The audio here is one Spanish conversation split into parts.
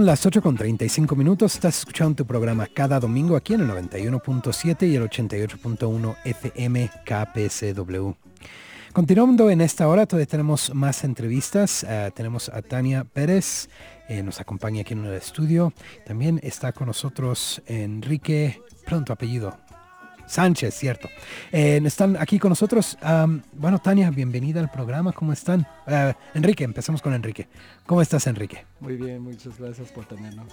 Son las 8:35. Estás escuchando tu programa cada domingo aquí en el 91.7 y el 88.1 FM KPCW. Continuando en esta hora, todavía tenemos más entrevistas. Tenemos a Tania Pérez, nos acompaña aquí en el estudio. También está con nosotros Enrique, pronto apellido, Sánchez, cierto. Están aquí con nosotros. Bueno, Tania, bienvenida al programa. ¿Cómo están? Enrique, empezamos con Enrique. ¿Cómo estás, Enrique? Muy bien, muchas gracias por tenernos.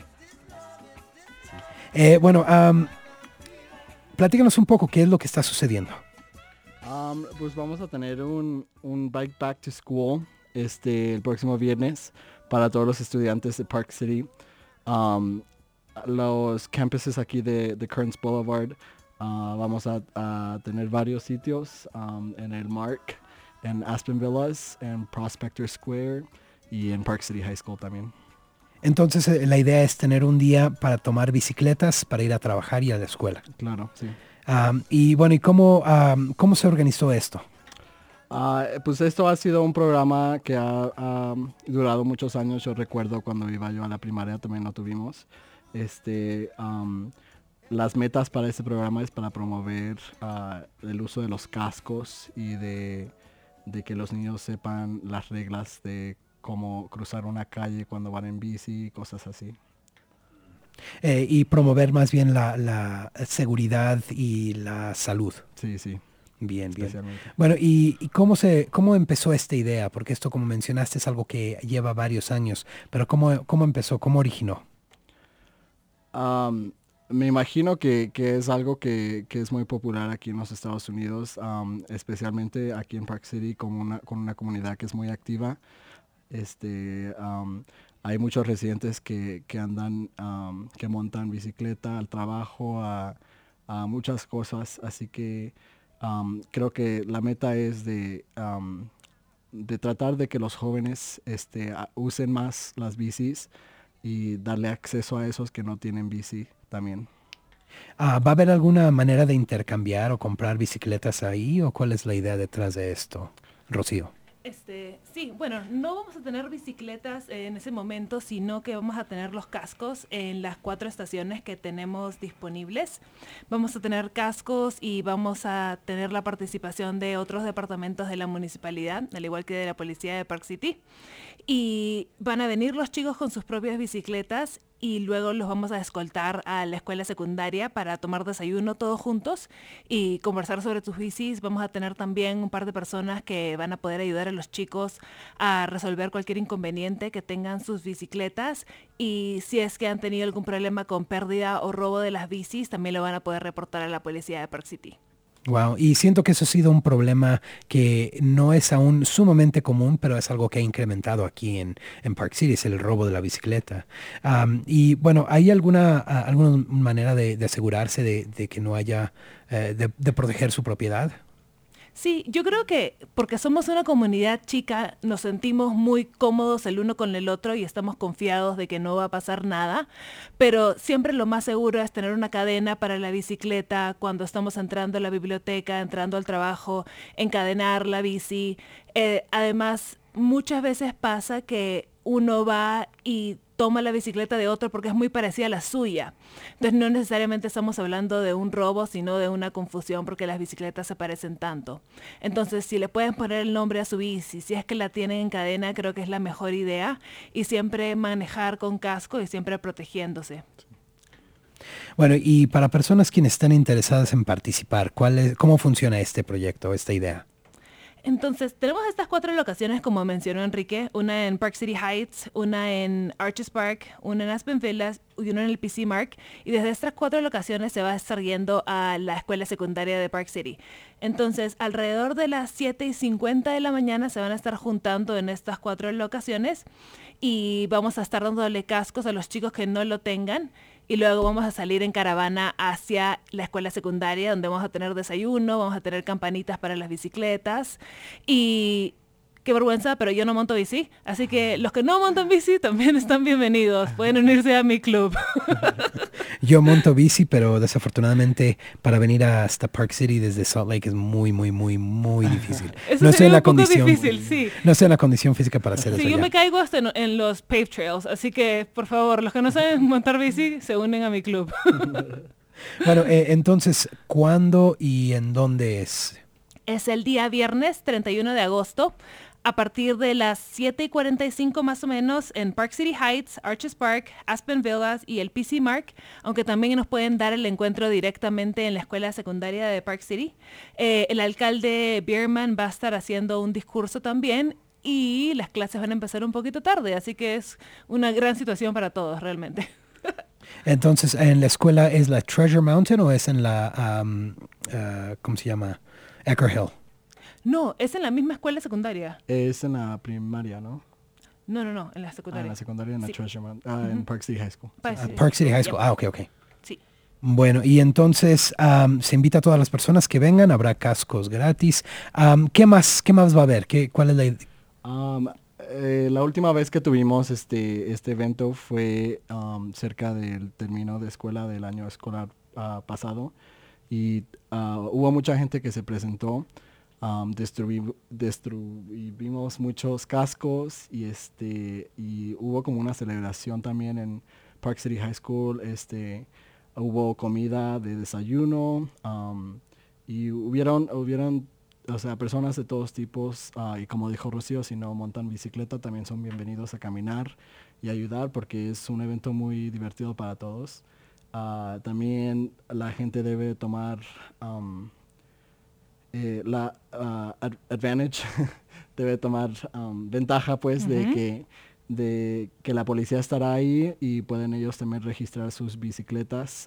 Bueno, platícanos un poco qué es lo que está sucediendo. Pues vamos a tener un Bike Back to School el próximo viernes para todos los estudiantes de Park City. Los campuses aquí de Kearns Boulevard. Vamos a tener varios sitios en el Mark, en Aspen Villas, en Prospector Square y en Park City High School también. Entonces la idea es tener un día para tomar bicicletas para ir a trabajar y a la escuela. Claro, sí. Y bueno, ¿y cómo se organizó esto? Pues esto ha sido un programa que ha durado muchos años. Yo recuerdo cuando iba yo a la primaria también lo tuvimos. Las metas para este programa es para promover el uso de los cascos y de que los niños sepan las reglas de cómo cruzar una calle cuando van en bici, cosas así. Y promover más bien la seguridad y la salud. Sí, sí. Bien, bien. Bueno, ¿y cómo empezó esta idea? Porque esto, como mencionaste, es algo que lleva varios años. Pero ¿cómo empezó? ¿Cómo originó? Me imagino que es algo que es muy popular aquí en los Estados Unidos, especialmente aquí en Park City con una comunidad que es muy activa. Hay muchos residentes que andan, que montan bicicleta al trabajo, a muchas cosas, así que creo que la meta es de tratar de que los jóvenes usen más las bicis y darle acceso a esos que no tienen bici también. ¿Va a haber alguna manera de intercambiar o comprar bicicletas ahí o cuál es la idea detrás de esto, Rocío? Sí, bueno, no vamos a tener bicicletas en ese momento, sino que vamos a tener los cascos en las 4 estaciones que tenemos disponibles. Vamos a tener cascos y vamos a tener la participación de otros departamentos de la municipalidad, al igual que de la policía de Park City. Y van a venir los chicos con sus propias bicicletas y luego los vamos a escoltar a la escuela secundaria para tomar desayuno todos juntos y conversar sobre sus bicis. Vamos a tener también un par de personas que van a poder ayudar a los chicos a resolver cualquier inconveniente que tengan sus bicicletas, y si es que han tenido algún problema con pérdida o robo de las bicis, también lo van a poder reportar a la policía de Park City. Wow, y siento que eso ha sido un problema que no es aún sumamente común, pero es algo que ha incrementado aquí en Park City, es el robo de la bicicleta. Y bueno, ¿hay alguna manera de asegurarse de que no haya, de proteger su propiedad? Sí, yo creo que porque somos una comunidad chica, nos sentimos muy cómodos el uno con el otro y estamos confiados de que no va a pasar nada, pero siempre lo más seguro es tener una cadena para la bicicleta cuando estamos entrando a la biblioteca, entrando al trabajo, encadenar la bici. Además, muchas veces pasa que uno va y toma la bicicleta de otro porque es muy parecida a la suya. Entonces no necesariamente estamos hablando de un robo, sino de una confusión porque las bicicletas se parecen tanto. Entonces, si le pueden poner el nombre a su bici, si es que la tienen en cadena, creo que es la mejor idea. Y siempre manejar con casco y siempre protegiéndose. Bueno, y para personas quienes están interesadas en participar, ¿cómo funciona este proyecto, esta idea? Entonces, tenemos estas 4 locaciones, como mencionó Enrique, una en Park City Heights, una en Arches Park, una en Aspen Villas y una en el PC Mark. Y desde estas 4 locaciones se va a estar yendo a la escuela secundaria de Park City. Entonces, alrededor de las 7:50 de la mañana se van a estar juntando en estas 4 locaciones y vamos a estar dándole cascos a los chicos que no lo tengan. Y luego vamos a salir en caravana hacia la escuela secundaria, donde vamos a tener desayuno, vamos a tener campanitas para las bicicletas. Y qué vergüenza, pero yo no monto bici. Así que los que no montan bici también están bienvenidos. Pueden unirse a mi club. Yo monto bici, pero desafortunadamente para venir hasta Park City desde Salt Lake es muy, muy, muy, muy difícil. Eso No estoy en sería la un poco condición, difícil, sí. no estoy en la condición física para hacer eso. Sí, yo ya. me caigo hasta en los paved trails. Así que, por favor, los que no saben montar bici, se unen a mi club. Bueno, entonces, ¿cuándo y en dónde es? Es el día viernes 31 de agosto. A partir de las 7:45 más o menos en Park City Heights, Arches Park, Aspen Villas y el PC Mark, aunque también nos pueden dar el encuentro directamente en la escuela secundaria de Park City. El alcalde Bierman va a estar haciendo un discurso también y las clases van a empezar un poquito tarde, así que es una gran situación para todos realmente. Entonces, ¿en la escuela es la Treasure Mountain o es en la, ¿cómo se llama? Ecker Hill. No, es en la misma escuela secundaria. Es en la primaria, ¿no? No, en la secundaria. En la secundaria, en la Sí. Treasure Mountain, en Park City High School. Park City High Yep. School. Ah, ok. Sí. Bueno, y entonces se invita a todas las personas que vengan, habrá cascos gratis. ¿Qué más va a haber? ¿Cuál es la idea? La última vez que tuvimos este evento fue cerca del término de escuela del año escolar pasado y hubo mucha gente que se presentó. Distribuimos muchos cascos y hubo como una celebración también en Park City High School. Hubo comida de desayuno y hubieron o sea, personas de todos tipos y como dijo Rocío, si no montan bicicleta también son bienvenidos a caminar y ayudar porque es un evento muy divertido para todos. También la gente debe tomar advantage, debe tomar ventaja pues de que la policía estará ahí y pueden ellos también registrar sus bicicletas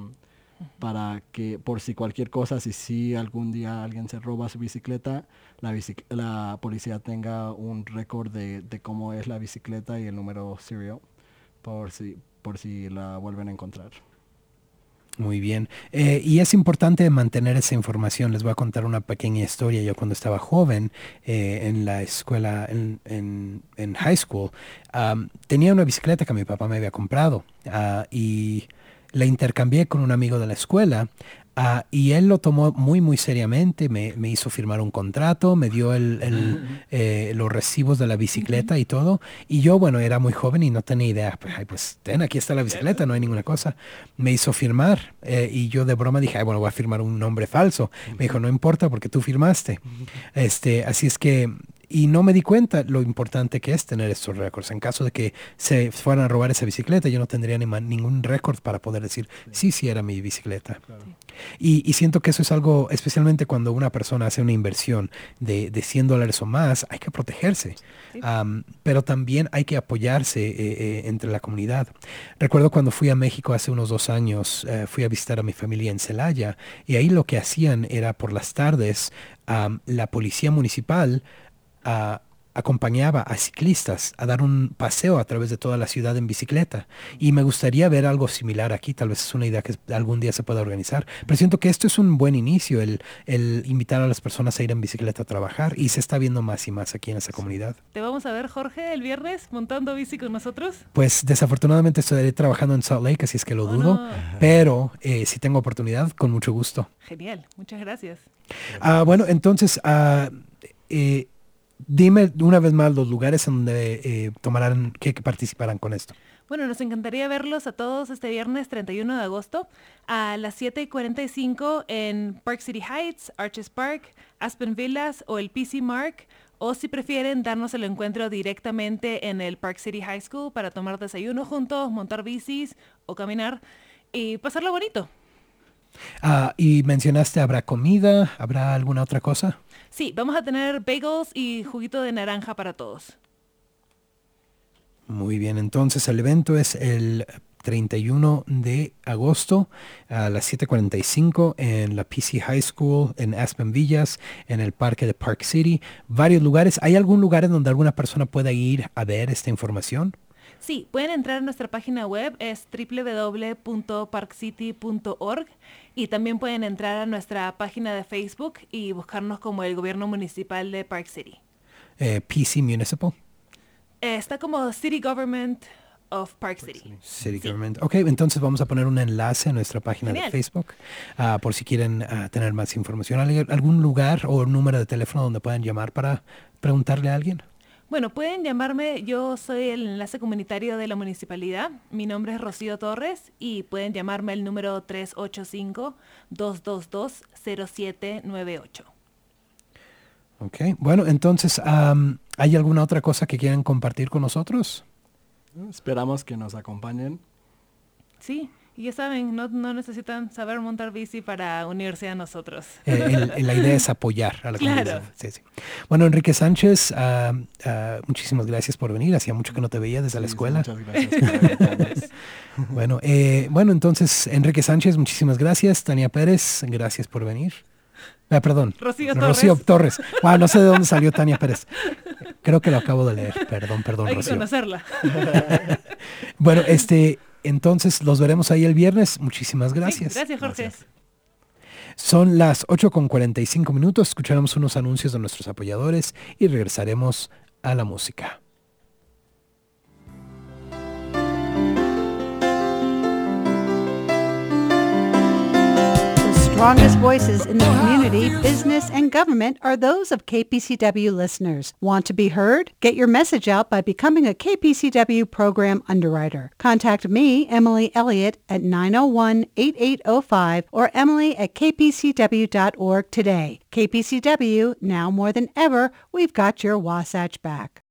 para que por si cualquier cosa, si algún día alguien se roba su bicicleta, la policía tenga un récord de cómo es la bicicleta y el número serial por si la vuelven a encontrar. Muy bien. Y es importante mantener esa información. Les voy a contar una pequeña historia. Yo cuando estaba joven en la escuela, en high school, tenía una bicicleta que mi papá me había comprado y la intercambié con un amigo de la escuela. Y él lo tomó muy, muy seriamente, me hizo firmar un contrato, me dio los recibos de la bicicleta y todo. Y yo, bueno, era muy joven y no tenía idea. Pues aquí está la bicicleta, no hay ninguna cosa. Me hizo firmar y yo de broma dije, bueno, voy a firmar un nombre falso. Me dijo, no importa porque tú firmaste. Así es que... Y no me di cuenta lo importante que es tener estos récords. En caso de que se fueran a robar esa bicicleta, yo no tendría ningún récord para poder decir, sí, era mi bicicleta. Claro. Y siento que eso es algo, especialmente cuando una persona hace una inversión de $100 o más, hay que protegerse. Sí. Pero también hay que apoyarse entre la comunidad. Recuerdo cuando fui a México hace unos 2 años, fui a visitar a mi familia en Celaya, y ahí lo que hacían era por las tardes, la policía municipal acompañaba a ciclistas a dar un paseo a través de toda la ciudad en bicicleta. Y me gustaría ver algo similar aquí. Tal vez es una idea que algún día se pueda organizar. Pero siento que esto es un buen inicio, el invitar a las personas a ir en bicicleta a trabajar. Y se está viendo más y más aquí en esa comunidad. ¿Te vamos a ver, Jorge, el viernes montando bici con nosotros? Pues desafortunadamente estoy trabajando en Salt Lake, así es que lo dudo. No. Pero si tengo oportunidad, con mucho gusto. Genial, muchas gracias. Bueno, entonces... dime una vez más los lugares en donde que participarán con esto. Bueno, nos encantaría verlos a todos este viernes 31 de agosto a las 7:45 en Park City Heights, Arches Park, Aspen Villas o el PC Mark. O si prefieren, darnos el encuentro directamente en el Park City High School para tomar desayuno juntos, montar bicis o caminar y pasarlo bonito. Y mencionaste, ¿habrá comida? ¿Habrá alguna otra cosa? Sí, vamos a tener bagels y juguito de naranja para todos. Muy bien, entonces el evento es el 31 de agosto a las 7:45 en la PC High School en Aspen Villas, en el parque de Park City. Varios lugares. ¿Hay algún lugar en donde alguna persona pueda ir a ver esta información? Sí, pueden entrar a nuestra página web, es www.parkcity.org, y también pueden entrar a nuestra página de Facebook y buscarnos como el Gobierno Municipal de Park City. PC Municipal. Está como City Government of Park City. City Government. Ok, entonces vamos a poner un enlace en nuestra página Genial. de Facebook por si quieren tener más información. ¿Algún lugar o número de teléfono donde puedan llamar para preguntarle a alguien? Bueno, pueden llamarme, yo soy el enlace comunitario de la municipalidad, mi nombre es Rocío Torres y pueden llamarme al número 385-222-0798. Ok, bueno, entonces, ¿hay alguna otra cosa que quieran compartir con nosotros? Esperamos que nos acompañen. Sí, y ya saben, no necesitan saber montar bici para unirse a nosotros. La idea es apoyar a la Claro. comunidad. Sí, sí. Bueno, Enrique Sánchez, muchísimas gracias por venir. Hacía mucho que no te veía desde la Sí, escuela. Muchas gracias por invitarnos. Bueno, entonces, Enrique Sánchez, muchísimas gracias. Tania Pérez, gracias por venir. Perdón. Rocío Torres. Wow, no sé de dónde salió Tania Pérez. Creo que lo acabo de leer. Perdón, Hay que Rocío. conocerla. Bueno, entonces los veremos ahí el viernes. Muchísimas gracias. Sí, gracias, Jorge. Gracias. Son las 8:45. Escucharemos unos anuncios de nuestros apoyadores y regresaremos a la música. The strongest voices in the community, business, and government are those of KPCW listeners. Want to be heard? Get your message out by becoming a KPCW program underwriter. Contact me, Emily Elliott, at 901-8805 or emily@kpcw.org today. KPCW, now more than ever, we've got your Wasatch back.